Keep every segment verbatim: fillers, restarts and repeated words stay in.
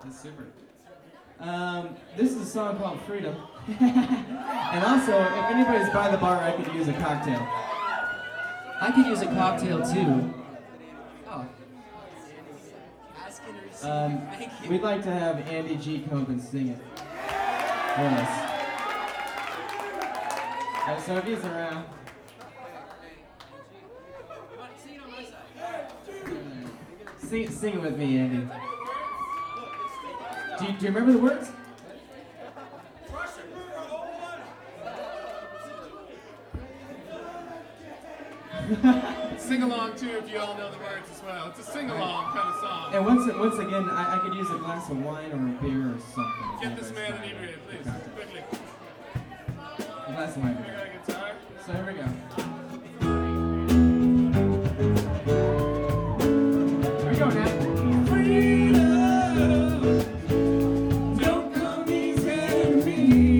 That's super. Um, this is a song called Freedom. And also, if anybody's by the bar, I could use a cocktail. I could use a cocktail too. Oh. Um, we'd like to have Andy G. Coben sing it for us. Uh, so if he's around. Sing, sing it with me, Andy. Do you, do you remember the words? Sing along too if you all know the words as well. It's a sing along kind of song. And once once again, I, I could use a glass of wine or a beer or something. Get this man an inebriated, please, quickly. A glass of wine. We got a guitar. So here we go. Here we go now. Freedom, don't come easy to me.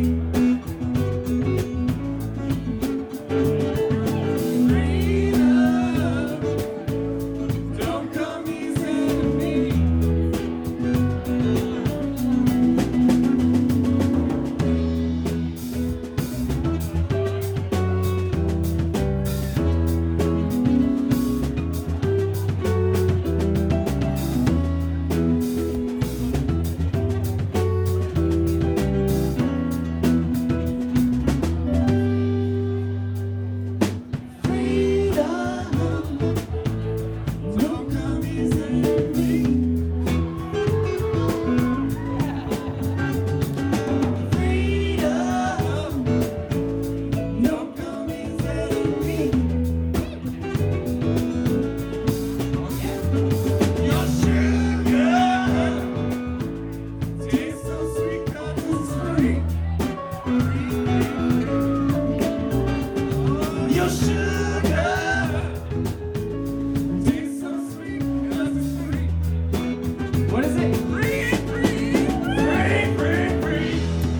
Freedom, don't come easy to me. What is it? Free, free, free, free, free.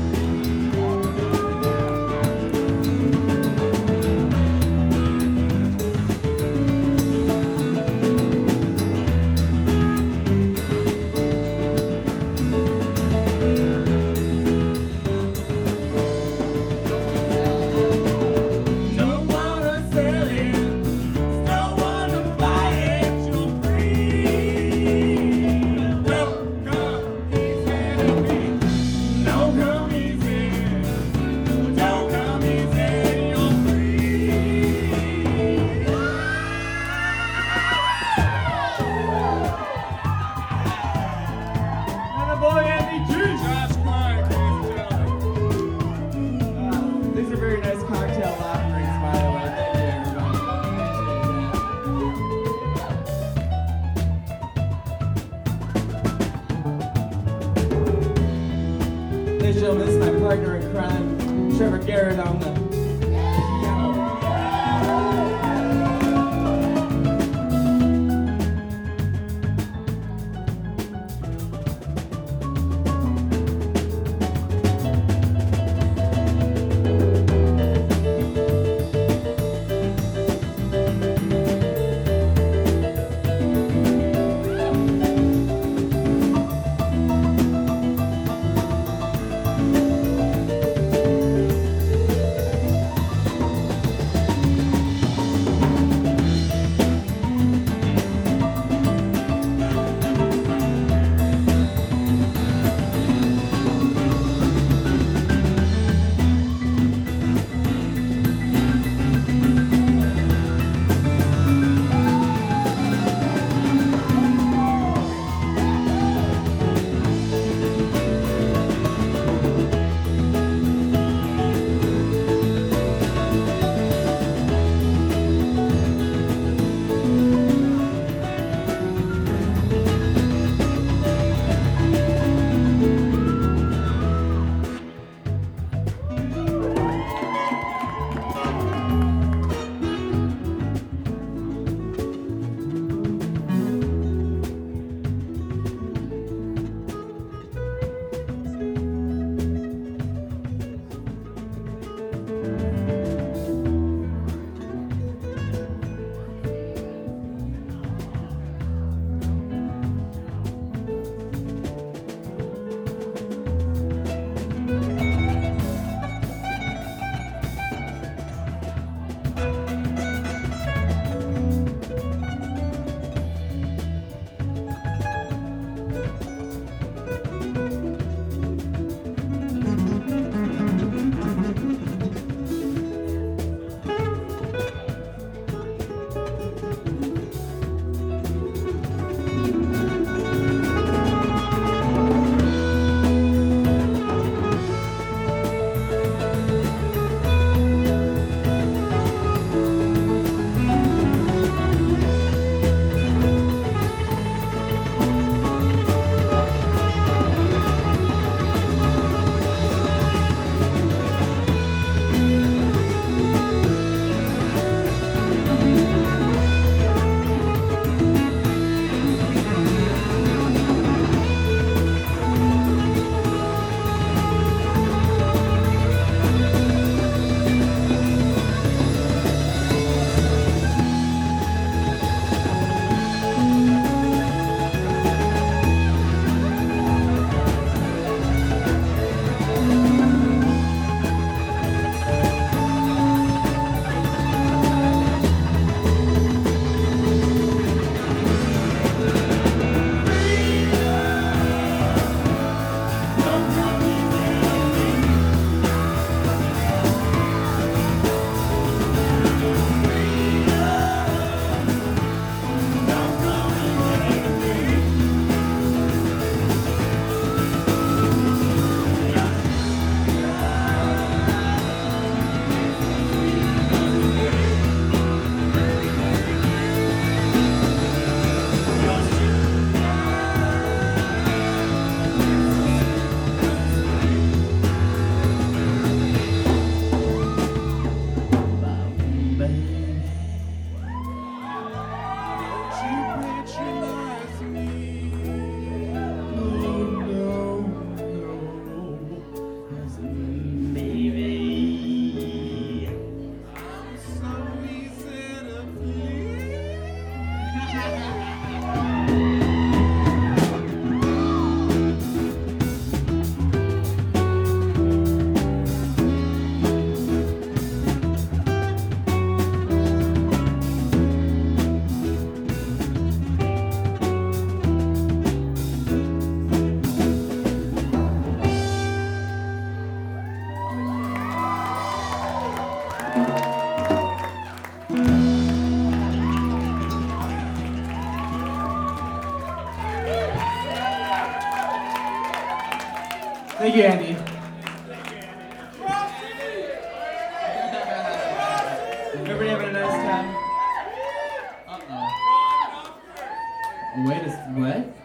Don't wanna sell it, don't wanna buy it, you're free. Don't come easy to me. Don't come easy. Don't come easy. You're free. And the boy Andy G. Josh Clark, ladies and gentlemen. Uh, these are very nice cocktail offerings, by the way. Thank you, everybody. Appreciate that. Ladies and gentlemen, this is my partner in crime, Trevor Garrett, on the piano. Thank you, Andy. Everybody having a nice time? Uh-oh. Wait a s- what?